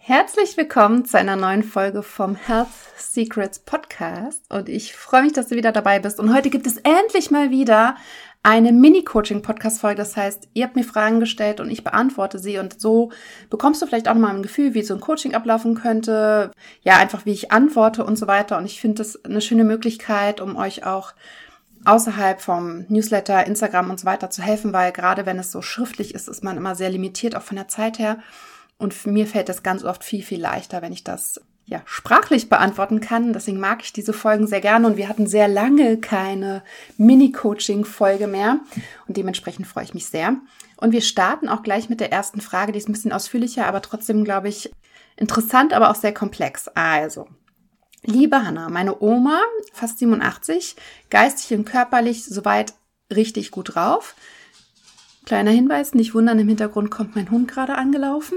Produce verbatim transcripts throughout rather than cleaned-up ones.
Herzlich willkommen zu einer neuen Folge vom Health Secrets Podcast und ich freue mich, dass du wieder dabei bist. Und heute gibt es endlich mal wieder eine Mini-Coaching-Podcast-Folge. Das heißt, ihr habt mir Fragen gestellt und ich beantworte sie und so bekommst du vielleicht auch nochmal ein Gefühl, wie so ein Coaching ablaufen könnte. Ja, einfach wie ich antworte und so weiter. Und ich finde das eine schöne Möglichkeit, um euch auch außerhalb vom Newsletter, Instagram und so weiter zu helfen, weil gerade wenn es so schriftlich ist, ist man immer sehr limitiert, auch von der Zeit her. Und für mir fällt das ganz oft viel, viel leichter, wenn ich das ja sprachlich beantworten kann. Deswegen mag ich diese Folgen sehr gerne und wir hatten sehr lange keine Mini-Coaching-Folge mehr und dementsprechend freue ich mich sehr. Und wir starten auch gleich mit der ersten Frage, die ist ein bisschen ausführlicher, aber trotzdem, glaube ich, interessant, aber auch sehr komplex. Also, liebe Hanna, meine Oma, fast siebenundachtzig, geistig und körperlich soweit richtig gut drauf. Kleiner Hinweis, nicht wundern, im Hintergrund kommt mein Hund gerade angelaufen.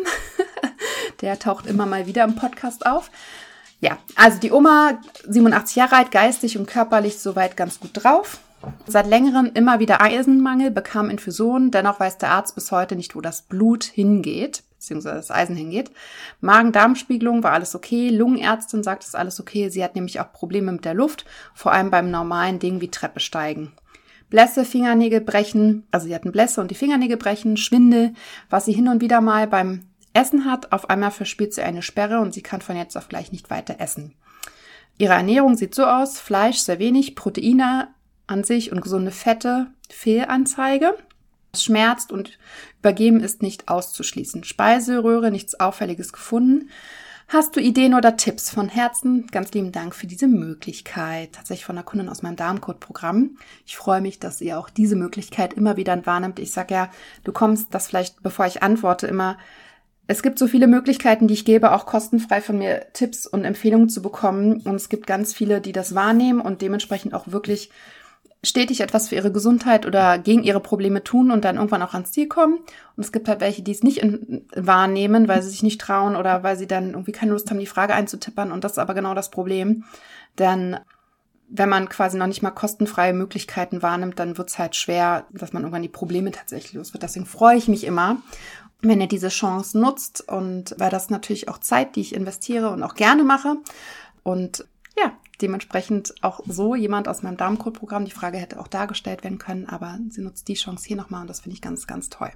Der taucht immer mal wieder im Podcast auf. Ja, also die Oma, siebenundachtzig Jahre alt, geistig und körperlich soweit ganz gut drauf. Seit längerem immer wieder Eisenmangel, bekam Infusionen. Dennoch weiß der Arzt bis heute nicht, wo das Blut hingeht, beziehungsweise das Eisen hingeht. Magen-Darm-Spiegelung war alles okay. Lungenärztin sagt, es ist alles okay. Sie hat nämlich auch Probleme mit der Luft, vor allem beim normalen Ding wie Treppe steigen. Blässe, Fingernägel brechen, also sie hatten Blässe und die Fingernägel brechen, Schwindel, was sie hin und wieder mal beim Essen hat. Auf einmal verspürt sie eine Sperre und sie kann von jetzt auf gleich nicht weiter essen. Ihre Ernährung sieht so aus, Fleisch sehr wenig, Proteine an sich und gesunde Fette, Fehlanzeige. Es schmerzt und Übergeben ist nicht auszuschließen. Speiseröhre, nichts Auffälliges gefunden. Hast du Ideen oder Tipps? Von Herzen ganz lieben Dank für diese Möglichkeit. Tatsächlich von einer Kundin aus meinem Darmcode-Programm. Ich freue mich, dass ihr auch diese Möglichkeit immer wieder wahrnimmt. Ich sage ja, du kommst, das vielleicht, bevor ich antworte, immer, es gibt so viele Möglichkeiten, die ich gebe, auch kostenfrei von mir Tipps und Empfehlungen zu bekommen. Und es gibt ganz viele, die das wahrnehmen und dementsprechend auch wirklich stetig etwas für ihre Gesundheit oder gegen ihre Probleme tun und dann irgendwann auch ans Ziel kommen. Und es gibt halt welche, die es nicht in, wahrnehmen, weil sie sich nicht trauen oder weil sie dann irgendwie keine Lust haben, die Frage einzutippern. Und das ist aber genau das Problem. Denn wenn man quasi noch nicht mal kostenfreie Möglichkeiten wahrnimmt, dann wird es halt schwer, dass man irgendwann die Probleme tatsächlich los wird. Deswegen freue ich mich immer, wenn ihr diese Chance nutzt. Und weil das natürlich auch Zeit, die ich investiere und auch gerne mache. Und ja, dementsprechend auch so jemand aus meinem Darmcode-Programm. Die Frage hätte auch dargestellt werden können, aber sie nutzt die Chance hier nochmal und das finde ich ganz, ganz toll.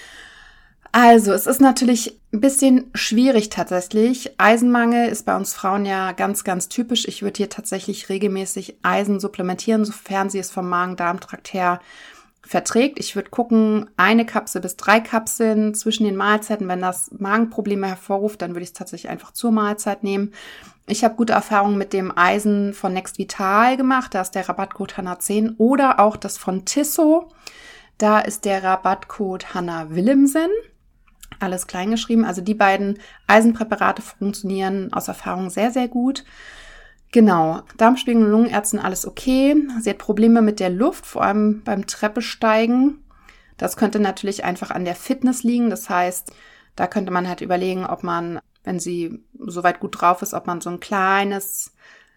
Also, es ist natürlich ein bisschen schwierig tatsächlich. Eisenmangel ist bei uns Frauen ja ganz, ganz typisch. Ich würde hier tatsächlich regelmäßig Eisen supplementieren, sofern sie es vom Magen-Darm-Trakt her verträgt. Ich würde gucken, eine Kapsel bis drei Kapseln zwischen den Mahlzeiten. Wenn das Magenprobleme hervorruft, dann würde ich es tatsächlich einfach zur Mahlzeit nehmen. Ich habe gute Erfahrungen mit dem Eisen von Next Vital gemacht. Da ist der Rabattcode Hanna zehn oder auch das von Tisso. Da ist der Rabattcode Hanna Willemsen. Alles klein geschrieben. Also die beiden Eisenpräparate funktionieren aus Erfahrung sehr, sehr gut. Genau. Darmspiegelung und Lungenärztin, alles okay. Sie hat Probleme mit der Luft, vor allem beim Treppesteigen. Das könnte natürlich einfach an der Fitness liegen. Das heißt, da könnte man halt überlegen, ob man, wenn sie soweit gut drauf ist, ob man so ein kleines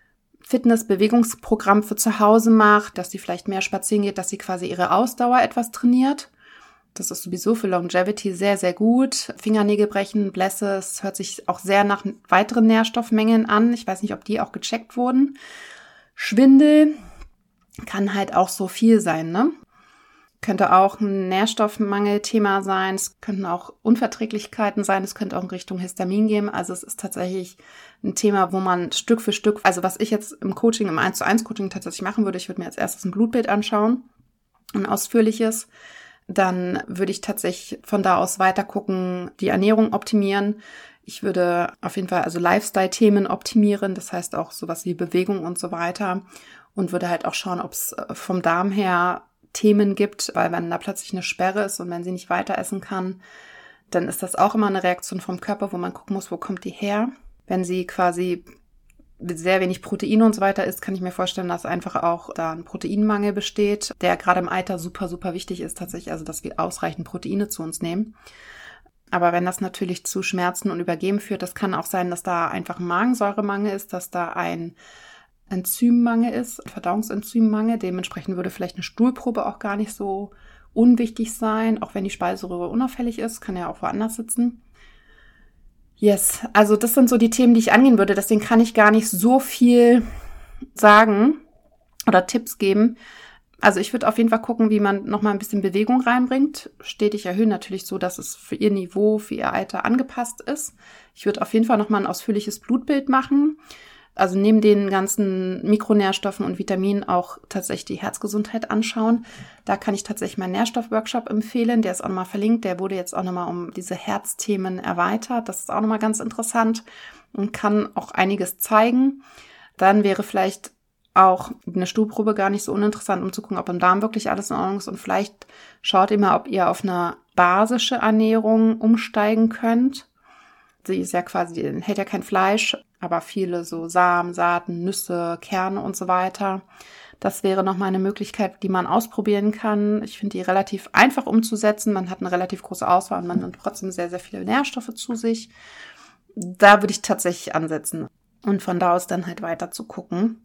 Fitness-Bewegungsprogramm für zu Hause macht, dass sie vielleicht mehr spazieren geht, dass sie quasi ihre Ausdauer etwas trainiert. Das ist sowieso für Longevity sehr, sehr gut. Fingernägel brechen, Blässe, es hört sich auch sehr nach weiteren Nährstoffmengen an. Ich weiß nicht, ob die auch gecheckt wurden. Schwindel kann halt auch so viel sein, ne? Könnte auch ein Nährstoffmangelthema sein. Es könnten auch Unverträglichkeiten sein. Es könnte auch in Richtung Histamin gehen. Also es ist tatsächlich ein Thema, wo man Stück für Stück, also was ich jetzt im Coaching, im eins zu eins Coaching tatsächlich machen würde, ich würde mir als erstes ein Blutbild anschauen, ein ausführliches. Dann würde ich tatsächlich von da aus weiter gucken, die Ernährung optimieren. Ich würde auf jeden Fall also Lifestyle-Themen optimieren, das heißt auch sowas wie Bewegung und so weiter. Und würde halt auch schauen, ob es vom Darm her Themen gibt, weil wenn da plötzlich eine Sperre ist und wenn sie nicht weiter essen kann, dann ist das auch immer eine Reaktion vom Körper, wo man gucken muss, wo kommt die her. Wenn sie quasi sehr wenig Proteine und so weiter isst, kann ich mir vorstellen, dass einfach auch da ein Proteinmangel besteht, der gerade im Alter super, super wichtig ist tatsächlich, also dass wir ausreichend Proteine zu uns nehmen. Aber wenn das natürlich zu Schmerzen und Übergeben führt, das kann auch sein, dass da einfach ein Magensäuremangel ist, dass da ein Enzymmangel ist, ein Verdauungsenzymmangel. Dementsprechend würde vielleicht eine Stuhlprobe auch gar nicht so unwichtig sein, auch wenn die Speiseröhre unauffällig ist, kann ja auch woanders sitzen. Yes, also das sind so die Themen, die ich angehen würde. Deswegen kann ich gar nicht so viel sagen oder Tipps geben. Also ich würde auf jeden Fall gucken, wie man nochmal ein bisschen Bewegung reinbringt. Stetig erhöhen, natürlich so, dass es für ihr Niveau, für ihr Alter angepasst ist. Ich würde auf jeden Fall nochmal ein ausführliches Blutbild machen. Also neben den ganzen Mikronährstoffen und Vitaminen auch tatsächlich die Herzgesundheit anschauen. Da kann ich tatsächlich meinen Nährstoffworkshop empfehlen. Der ist auch nochmal verlinkt. Der wurde jetzt auch nochmal um diese Herzthemen erweitert. Das ist auch nochmal ganz interessant und kann auch einiges zeigen. Dann wäre vielleicht auch eine Stuhlprobe gar nicht so uninteressant, um zu gucken, ob im Darm wirklich alles in Ordnung ist. Und vielleicht schaut ihr mal, ob ihr auf eine basische Ernährung umsteigen könnt. Sie ist ja quasi, die enthält ja kein Fleisch, aber viele so Samen, Saaten, Nüsse, Kerne und so weiter. Das wäre nochmal eine Möglichkeit, die man ausprobieren kann. Ich finde die relativ einfach umzusetzen. Man hat eine relativ große Auswahl und man nimmt trotzdem sehr, sehr viele Nährstoffe zu sich. Da würde ich tatsächlich ansetzen und von da aus dann halt weiter zu gucken.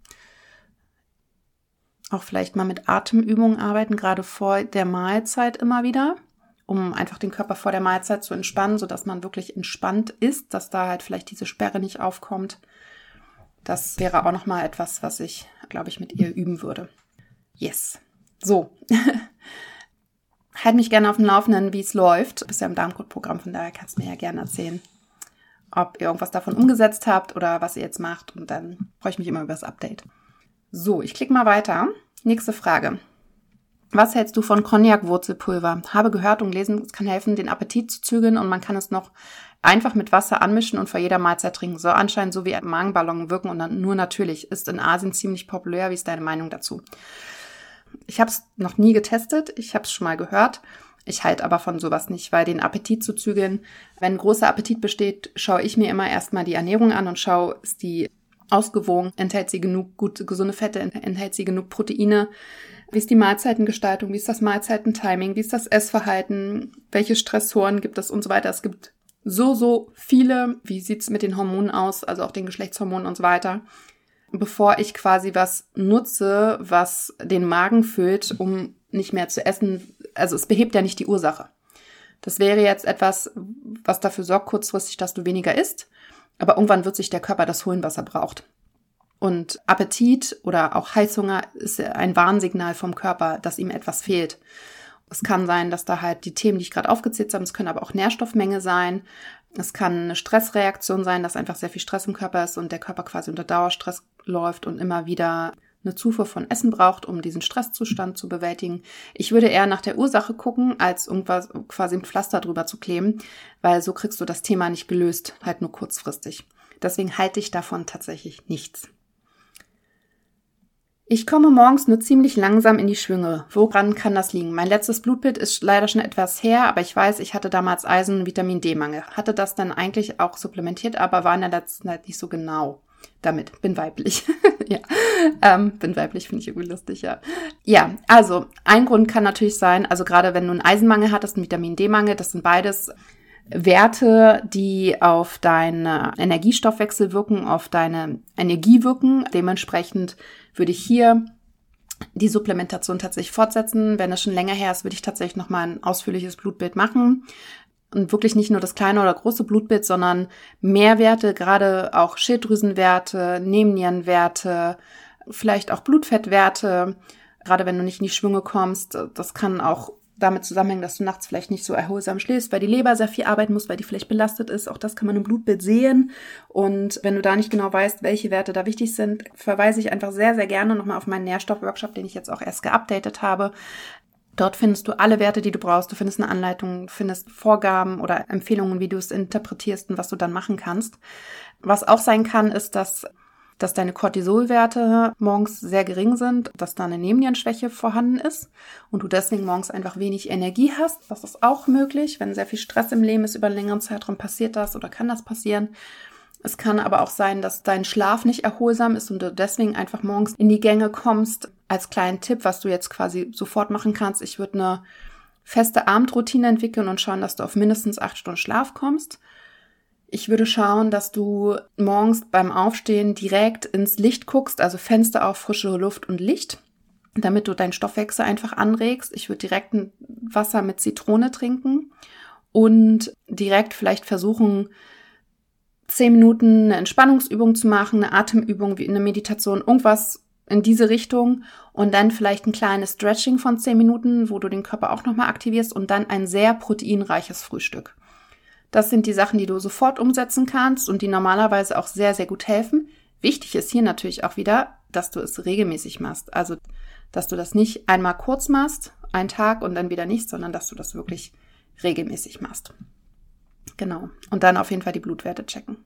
Auch vielleicht mal mit Atemübungen arbeiten, gerade vor der Mahlzeit immer wieder, um einfach den Körper vor der Mahlzeit zu entspannen, sodass man wirklich entspannt ist, dass da halt vielleicht diese Sperre nicht aufkommt. Das wäre auch nochmal etwas, was ich, glaube ich, mit ihr üben würde. Yes. So. Halt mich gerne auf dem Laufenden, wie es läuft. Du bist ja im Darmcode-Programm, von daher kannst du mir ja gerne erzählen, ob ihr irgendwas davon umgesetzt habt oder was ihr jetzt macht. Und dann freue ich mich immer über das Update. So, ich klicke mal weiter. Nächste Frage. Was hältst du von Cognac-Wurzelpulver? Habe gehört und gelesen, es kann helfen, den Appetit zu zügeln und man kann es noch einfach mit Wasser anmischen und vor jeder Mahlzeit trinken. Soll anscheinend so wie ein Magenballon wirken und dann nur natürlich. Ist in Asien ziemlich populär. Wie ist deine Meinung dazu? Ich habe es noch nie getestet. Ich habe es schon mal gehört. Ich halte aber von sowas nicht, weil den Appetit zu zügeln, wenn großer Appetit besteht, schaue ich mir immer erstmal die Ernährung an und schaue, ist die ausgewogen, enthält sie genug gute, gesunde Fette, enthält sie genug Proteine, wie ist die Mahlzeitengestaltung, wie ist das Mahlzeitentiming, wie ist das Essverhalten, welche Stressoren gibt es und so weiter. Es gibt so, so viele, wie sieht's mit den Hormonen aus, also auch den Geschlechtshormonen und so weiter, bevor ich quasi was nutze, was den Magen füllt, um nicht mehr zu essen. Also es behebt ja nicht die Ursache. Das wäre jetzt etwas, was dafür sorgt kurzfristig, dass du weniger isst, aber irgendwann wird sich der Körper das holen, was er braucht. Und Appetit oder auch Heißhunger ist ein Warnsignal vom Körper, dass ihm etwas fehlt. Es kann sein, dass da halt die Themen, die ich gerade aufgezählt habe, es können aber auch Nährstoffmenge sein. Es kann eine Stressreaktion sein, dass einfach sehr viel Stress im Körper ist und der Körper quasi unter Dauerstress läuft und immer wieder eine Zufuhr von Essen braucht, um diesen Stresszustand zu bewältigen. Ich würde eher nach der Ursache gucken, als irgendwas quasi ein Pflaster drüber zu kleben, weil so kriegst du das Thema nicht gelöst, halt nur kurzfristig. Deswegen halte ich davon tatsächlich nichts. Ich komme morgens nur ziemlich langsam in die Schwünge. Woran kann das liegen? Mein letztes Blutbild ist leider schon etwas her, aber ich weiß, ich hatte damals Eisen- und Vitamin-D-Mangel. Hatte das dann eigentlich auch supplementiert, aber war in der letzten Zeit nicht so genau damit. Bin weiblich. ja, ähm, bin weiblich, finde ich irgendwie lustig, ja. Ja, also ein Grund kann natürlich sein, also gerade wenn du einen Eisenmangel hattest, einen Vitamin-D-Mangel, das sind beides Werte, die auf deinen Energiestoffwechsel wirken, auf deine Energie wirken. Dementsprechend würde ich hier die Supplementation tatsächlich fortsetzen. Wenn es schon länger her ist, würde ich tatsächlich nochmal ein ausführliches Blutbild machen. Und wirklich nicht nur das kleine oder große Blutbild, sondern mehr Werte, gerade auch Schilddrüsenwerte, Nebennierenwerte, vielleicht auch Blutfettwerte. Gerade wenn du nicht in die Schwünge kommst, das kann auch damit zusammenhängen, dass du nachts vielleicht nicht so erholsam schläfst, weil die Leber sehr viel arbeiten muss, weil die vielleicht belastet ist. Auch das kann man im Blutbild sehen. Und wenn du da nicht genau weißt, welche Werte da wichtig sind, verweise ich einfach sehr, sehr gerne nochmal auf meinen Nährstoffworkshop, den ich jetzt auch erst geupdatet habe. Dort findest du alle Werte, die du brauchst. Du findest eine Anleitung, du findest Vorgaben oder Empfehlungen, wie du es interpretierst und was du dann machen kannst. Was auch sein kann, ist, dass dass deine Cortisolwerte morgens sehr gering sind, dass da eine Nebennierenschwäche vorhanden ist und du deswegen morgens einfach wenig Energie hast. Das ist auch möglich, wenn sehr viel Stress im Leben ist, über einen längeren Zeitraum passiert das oder kann das passieren. Es kann aber auch sein, dass dein Schlaf nicht erholsam ist und du deswegen einfach morgens in die Gänge kommst. Als kleinen Tipp, was du jetzt quasi sofort machen kannst, ich würde eine feste Abendroutine entwickeln und schauen, dass du auf mindestens acht Stunden Schlaf kommst. Ich würde schauen, dass du morgens beim Aufstehen direkt ins Licht guckst, also Fenster auf, frische Luft und Licht, damit du deinen Stoffwechsel einfach anregst. Ich würde direkt ein Wasser mit Zitrone trinken und direkt vielleicht versuchen, zehn Minuten eine Entspannungsübung zu machen, eine Atemübung wie eine Meditation, irgendwas in diese Richtung und dann vielleicht ein kleines Stretching von zehn Minuten, wo du den Körper auch nochmal aktivierst und dann ein sehr proteinreiches Frühstück. Das sind die Sachen, die du sofort umsetzen kannst und die normalerweise auch sehr, sehr gut helfen. Wichtig ist hier natürlich auch wieder, dass du es regelmäßig machst. Also, dass du das nicht einmal kurz machst, einen Tag und dann wieder nicht, sondern dass du das wirklich regelmäßig machst. Genau. Und dann auf jeden Fall die Blutwerte checken.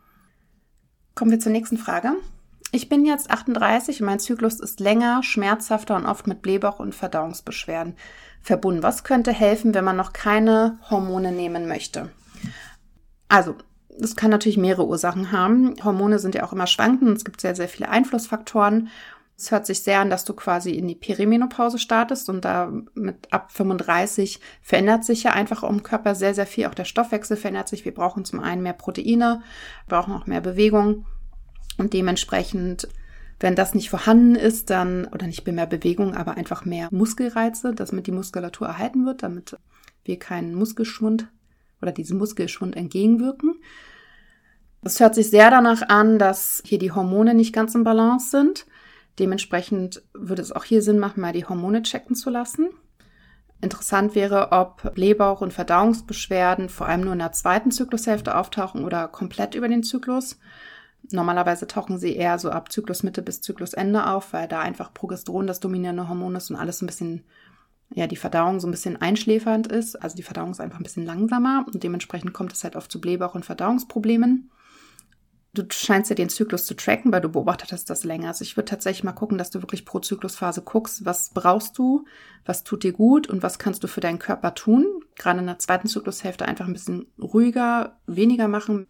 Kommen wir zur nächsten Frage. Ich bin jetzt achtunddreißig und mein Zyklus ist länger, schmerzhafter und oft mit Blähbauch- und Verdauungsbeschwerden verbunden. Was könnte helfen, wenn man noch keine Hormone nehmen möchte? Also, das kann natürlich mehrere Ursachen haben. Hormone sind ja auch immer schwankend. Es gibt sehr, sehr viele Einflussfaktoren. Es hört sich sehr an, dass du quasi in die Perimenopause startest und da mit ab fünfunddreißig verändert sich ja einfach im Körper sehr, sehr viel. Auch der Stoffwechsel verändert sich. Wir brauchen zum einen mehr Proteine, wir brauchen auch mehr Bewegung und dementsprechend, wenn das nicht vorhanden ist, dann, oder nicht mehr Bewegung, aber einfach mehr Muskelreize, damit die Muskulatur erhalten wird, damit wir keinen Muskelschwund oder diesem Muskelschwund entgegenwirken. Es hört sich sehr danach an, dass hier die Hormone nicht ganz im Balance sind. Dementsprechend würde es auch hier Sinn machen, mal die Hormone checken zu lassen. Interessant wäre, ob Blähbauch- und Verdauungsbeschwerden vor allem nur in der zweiten Zyklushälfte auftauchen oder komplett über den Zyklus. Normalerweise tauchen sie eher so ab Zyklusmitte bis Zyklusende auf, weil da einfach Progesteron das dominierende Hormon ist und alles ein bisschen, ja, die Verdauung so ein bisschen einschläfernd ist. Also die Verdauung ist einfach ein bisschen langsamer und dementsprechend kommt es halt oft zu Blähbauch- und Verdauungsproblemen. Du scheinst ja den Zyklus zu tracken, weil du beobachtetest das länger. Also ich würde tatsächlich mal gucken, dass du wirklich pro Zyklusphase guckst, was brauchst du, was tut dir gut und was kannst du für deinen Körper tun. Gerade in der zweiten Zyklushälfte einfach ein bisschen ruhiger, weniger machen.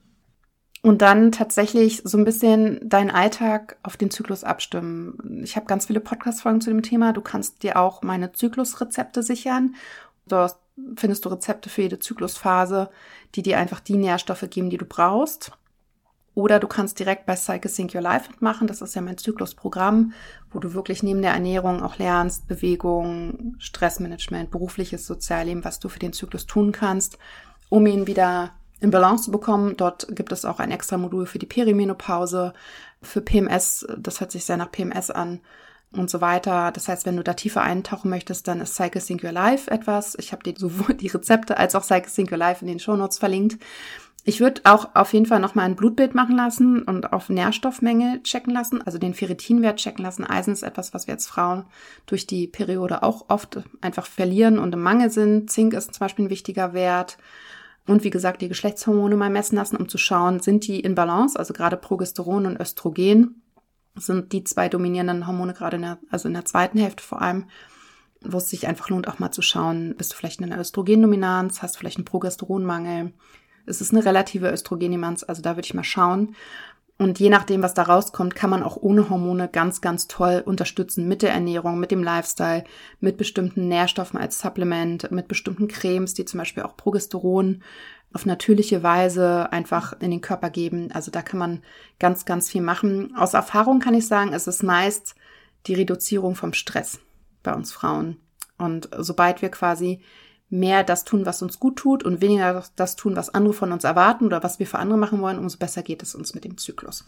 Und dann tatsächlich so ein bisschen deinen Alltag auf den Zyklus abstimmen. Ich habe ganz viele Podcast-Folgen zu dem Thema. Du kannst dir auch meine Zyklusrezepte sichern. Dort findest du Rezepte für jede Zyklusphase, die dir einfach die Nährstoffe geben, die du brauchst. Oder du kannst direkt bei Cycle Sync Your Life mitmachen. Das ist ja mein Zyklusprogramm, wo du wirklich neben der Ernährung auch lernst, Bewegung, Stressmanagement, berufliches Sozialleben, was du für den Zyklus tun kannst, um ihn wieder in Balance zu bekommen. Dort gibt es auch ein extra Modul für die Perimenopause, für P M S, das hört sich sehr nach P M S an und so weiter. Das heißt, wenn du da tiefer eintauchen möchtest, dann ist Cycle Sync Your Life etwas. Ich habe dir sowohl die Rezepte als auch Cycle Sync Your Life in den Shownotes verlinkt. Ich würde auch auf jeden Fall nochmal ein Blutbild machen lassen und auf Nährstoffmenge checken lassen, also den Ferritinwert checken lassen. Eisen ist etwas, was wir als Frauen durch die Periode auch oft einfach verlieren und im Mangel sind. Zink ist zum Beispiel ein wichtiger Wert. Und wie gesagt, die Geschlechtshormone mal messen lassen, um zu schauen, sind die in Balance, also gerade Progesteron und Östrogen sind die zwei dominierenden Hormone, gerade in der, also in der zweiten Hälfte vor allem, wo es sich einfach lohnt, auch mal zu schauen, bist du vielleicht in einer Östrogendominanz, hast du vielleicht einen Progesteronmangel. Es ist eine relative Östrogendominanz, also da würde ich mal schauen. Und je nachdem, was da rauskommt, kann man auch ohne Hormone ganz, ganz toll unterstützen mit der Ernährung, mit dem Lifestyle, mit bestimmten Nährstoffen als Supplement, mit bestimmten Cremes, die zum Beispiel auch Progesteron auf natürliche Weise einfach in den Körper geben. Also da kann man ganz, ganz viel machen. Aus Erfahrung kann ich sagen, es ist meist die Reduzierung vom Stress bei uns Frauen. Und sobald wir quasi mehr das tun, was uns gut tut und weniger das tun, was andere von uns erwarten oder was wir für andere machen wollen, umso besser geht es uns mit dem Zyklus.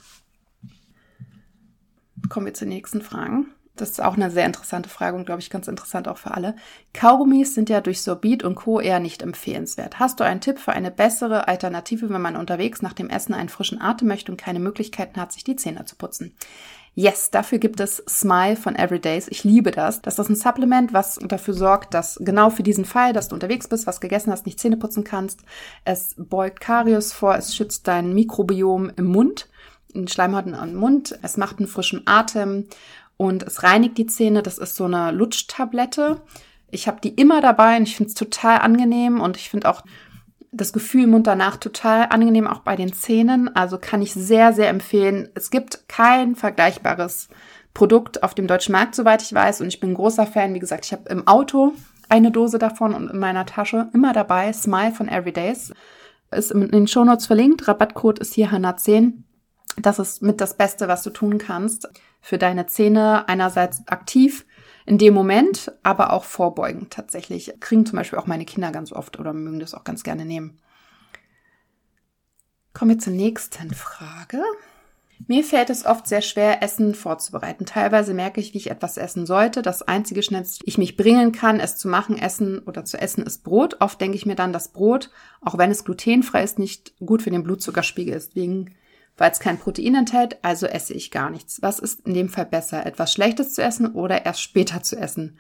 Kommen wir zur nächsten Frage. Das ist auch eine sehr interessante Frage und, glaube ich, ganz interessant auch für alle. Kaugummis sind ja durch Sorbit und Co. eher nicht empfehlenswert. Hast du einen Tipp für eine bessere Alternative, wenn man unterwegs nach dem Essen einen frischen Atem möchte und keine Möglichkeiten hat, sich die Zähne zu putzen? Yes, dafür gibt es Smile von Everydays. Ich liebe das. Das ist ein Supplement, was dafür sorgt, dass genau für diesen Fall, dass du unterwegs bist, was gegessen hast, nicht Zähne putzen kannst. Es beugt Karies vor, es schützt dein Mikrobiom im Mund, in Schleimhäuten am Mund. Es macht einen frischen Atem und es reinigt die Zähne. Das ist so eine Lutschtablette. Ich habe die immer dabei und ich finde es total angenehm und ich finde auch das Gefühl im Mund danach total angenehm, auch bei den Zähnen. Also kann ich sehr, sehr empfehlen. Es gibt kein vergleichbares Produkt auf dem deutschen Markt, soweit ich weiß. Und ich bin ein großer Fan. Wie gesagt, ich habe im Auto eine Dose davon und in meiner Tasche immer dabei. Smile von Everydays. Ist in den Shownotes verlinkt. Rabattcode ist hier Hannah zehn. Das ist mit das Beste, was du tun kannst für deine Zähne. Einerseits aktiv in dem Moment, aber auch vorbeugend tatsächlich. Kriegen zum Beispiel auch meine Kinder ganz oft oder mögen das auch ganz gerne nehmen. Kommen wir zur nächsten Frage. Mir fällt es oft sehr schwer, Essen vorzubereiten. Teilweise merke ich, wie ich etwas essen sollte. Das einzige Schnell, das ich mich bringen kann, es zu machen, essen oder zu essen, ist Brot. Oft denke ich mir dann, dass Brot, auch wenn es glutenfrei ist, nicht gut für den Blutzuckerspiegel ist, wegen, weil es kein Protein enthält, also esse ich gar nichts. Was ist in dem Fall besser, etwas Schlechtes zu essen oder erst später zu essen?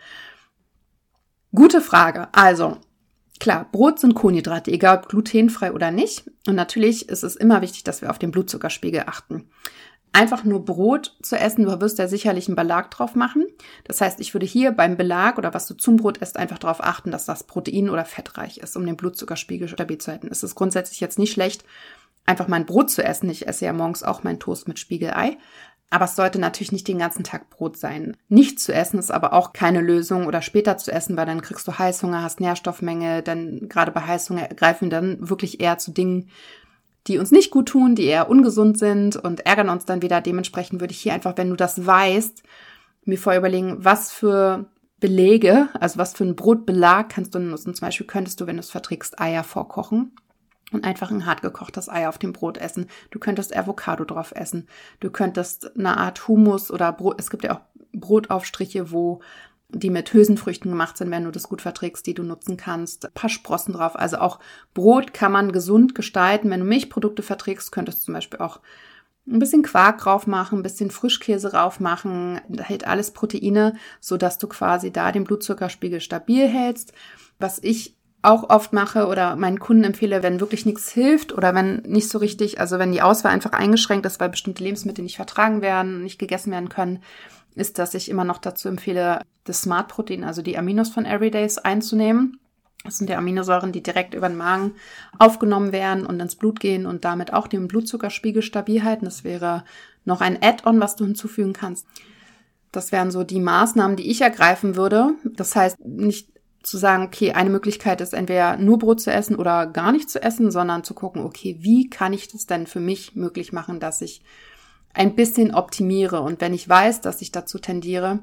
Gute Frage. Also, klar, Brot sind Kohlenhydrate, egal ob glutenfrei oder nicht. Und natürlich ist es immer wichtig, dass wir auf den Blutzuckerspiegel achten. Einfach nur Brot zu essen, du wirst ja sicherlich einen Belag drauf machen. Das heißt, ich würde hier beim Belag oder was du zum Brot isst, einfach darauf achten, dass das protein- oder fettreich ist, um den Blutzuckerspiegel stabil zu halten. Es ist grundsätzlich jetzt nicht schlecht, einfach mein Brot zu essen. Ich esse ja morgens auch meinen Toast mit Spiegelei. Aber es sollte natürlich nicht den ganzen Tag Brot sein. Nicht zu essen ist aber auch keine Lösung oder später zu essen, weil dann kriegst du Heißhunger, hast Nährstoffmängel. Dann gerade bei Heißhunger greifen wir dann wirklich eher zu Dingen, die uns nicht gut tun, die eher ungesund sind und ärgern uns dann wieder. Dementsprechend würde ich hier einfach, wenn du das weißt, mir vorher überlegen, was für Belege, also was für einen Brotbelag kannst du nutzen. Zum Beispiel könntest du, wenn du es verträgst, Eier vorkochen und einfach ein hart gekochtes Ei auf dem Brot essen. Du könntest Avocado drauf essen. Du könntest eine Art Hummus oder Brot, es gibt ja auch Brotaufstriche, wo die mit Hülsenfrüchten gemacht sind, wenn du das gut verträgst, die du nutzen kannst. Ein paar Sprossen drauf. Also auch Brot kann man gesund gestalten. Wenn du Milchprodukte verträgst, könntest du zum Beispiel auch ein bisschen Quark drauf machen, ein bisschen Frischkäse drauf machen. Enthält alles Proteine, sodass du quasi da den Blutzuckerspiegel stabil hältst. Was ich auch oft mache oder meinen Kunden empfehle, wenn wirklich nichts hilft oder wenn nicht so richtig, also wenn die Auswahl einfach eingeschränkt ist, weil bestimmte Lebensmittel nicht vertragen werden, nicht gegessen werden können, ist, dass ich immer noch dazu empfehle, das Smart Protein, also die Aminos von Everydays einzunehmen. Das sind die Aminosäuren, die direkt über den Magen aufgenommen werden und ins Blut gehen und damit auch den Blutzuckerspiegel stabil halten. Das wäre noch ein Add-on, was du hinzufügen kannst. Das wären so die Maßnahmen, die ich ergreifen würde. Das heißt, nicht zu sagen, okay, eine Möglichkeit ist entweder nur Brot zu essen oder gar nicht zu essen, sondern zu gucken, okay, wie kann ich das denn für mich möglich machen, dass ich ein bisschen optimiere. Und wenn ich weiß, dass ich dazu tendiere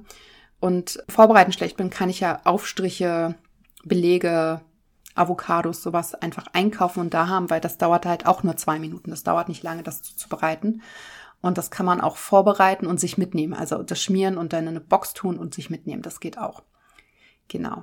und vorbereiten schlecht bin, kann ich ja Aufstriche, Belege, Avocados, sowas einfach einkaufen und da haben, weil das dauert halt auch nur zwei Minuten. Das dauert nicht lange, das zuzubereiten. Und das kann man auch vorbereiten und sich mitnehmen. Also das schmieren und dann in eine Box tun und sich mitnehmen. Das geht auch. Genau.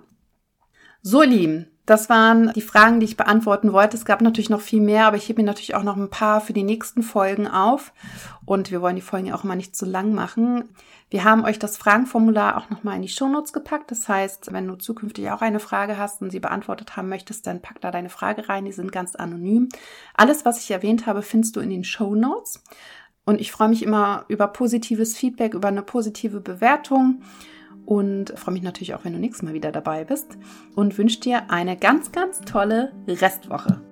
So, ihr Lieben, das waren die Fragen, die ich beantworten wollte. Es gab natürlich noch viel mehr, aber ich hebe mir natürlich auch noch ein paar für die nächsten Folgen auf. Und wir wollen die Folgen ja auch immer nicht zu lang machen. Wir haben euch das Fragenformular auch nochmal in die Shownotes gepackt. Das heißt, wenn du zukünftig auch eine Frage hast und sie beantwortet haben möchtest, dann pack da deine Frage rein. Die sind ganz anonym. Alles, was ich erwähnt habe, findest du in den Shownotes. Und ich freue mich immer über positives Feedback, über eine positive Bewertung. Und freue mich natürlich auch, wenn du nächstes Mal wieder dabei bist und wünsche dir eine ganz, ganz tolle Restwoche.